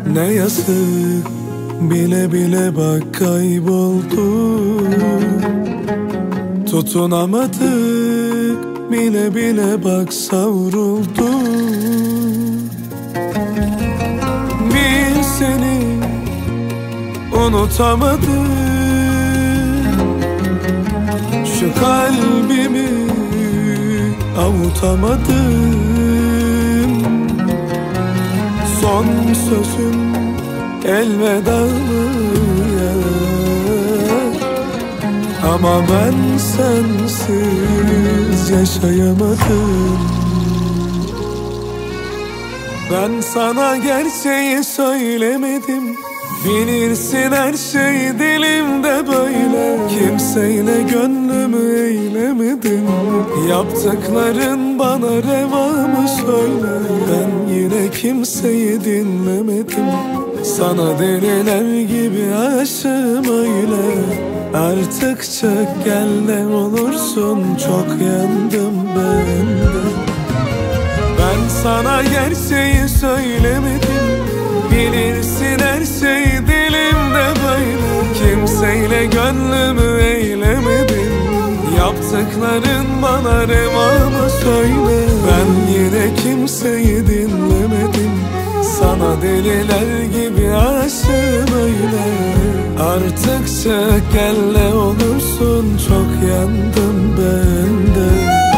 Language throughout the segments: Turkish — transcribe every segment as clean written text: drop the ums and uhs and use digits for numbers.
Ne yazık, bile bile bak kaybolduk. Tutunamadık, bile bile bak savrulduk. Bir seni unutamadım, şu kalbimi avutamadım. Son sözüm elveda mı yar? Ama ben sensiz yaşayamadım. Ben sana gerçeği söylemedim, bilirsin her şey dilimde böyle. Kimseyle gönlümü eylemedim, yaptıkların bana reva mı söyle? Ben yine kimseyi dinlemedim, sana deliler gibi aşığım öyle. Artık çık gel ne olursun, çok yandım ben de. Ben sana gerçeği söylemedim, bilirsin her şey dilimde böyle. Kimseyle gönlümü eylemedim, yaptıkların bana reva mı söyle? Ben yine kimseyi dinlemedim, sana deliler gibi aşığım öyle. Artık çık gel ne olursun, çok yandım ben de.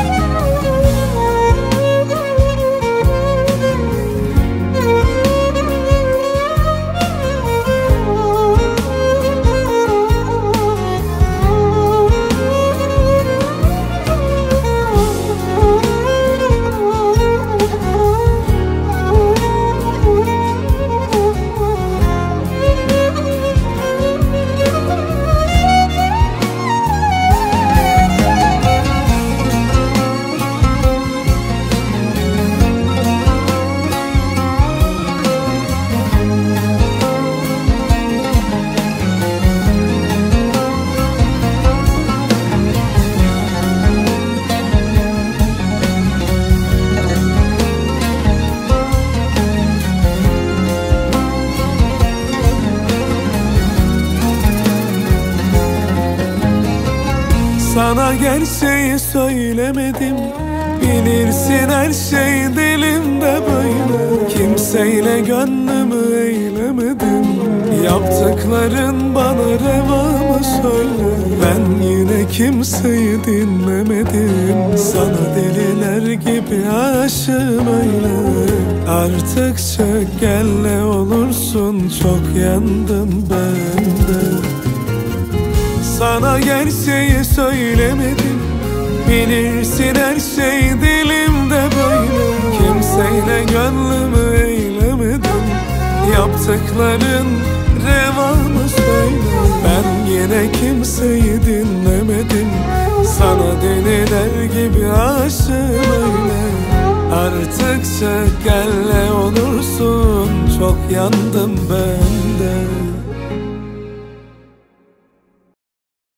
Sana gerçeği söylemedim, bilirsin her şey dilimde böyle. Kimseyle gönlümü eylemedim, yaptıkların bana reva mı söyle? Ben yine kimseyi dinlemedim, sana deliler gibi aşığım öyle. Artık çık gel ne olursun, çok yandım ben de. Sana gerçeği söylemedim, bilirsin her şey dilimde böyle. Kimseyle gönlümü eylemedim, yaptıkların reva mı söyle? Ben yine kimseyi dinlemedim, sana deliler gibi aşığım öyle. Artık çık gel ne olursun, çok yandım ben de.